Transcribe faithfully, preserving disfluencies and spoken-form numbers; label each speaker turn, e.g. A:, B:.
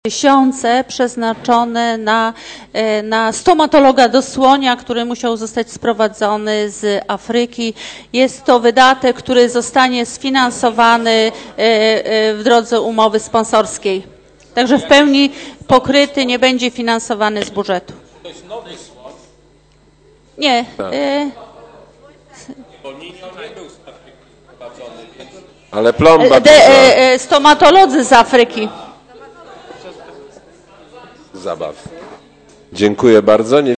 A: tysiące przeznaczone na, na stomatologa do słonia, który musiał zostać sprowadzony z Afryki. Jest to wydatek, który zostanie sfinansowany w drodze umowy sponsorskiej. Także w pełni pokryty, nie będzie finansowany z budżetu.
B: To jest nowy słoń?
A: Nie.
B: Tak.
A: Y
B: Bo Ninio nie był z Afryki sprowadzony, więc...
C: Ale plomba
A: De, e, stomatolodzy z Afryki.
C: zabaw. Dziękuję bardzo. Nie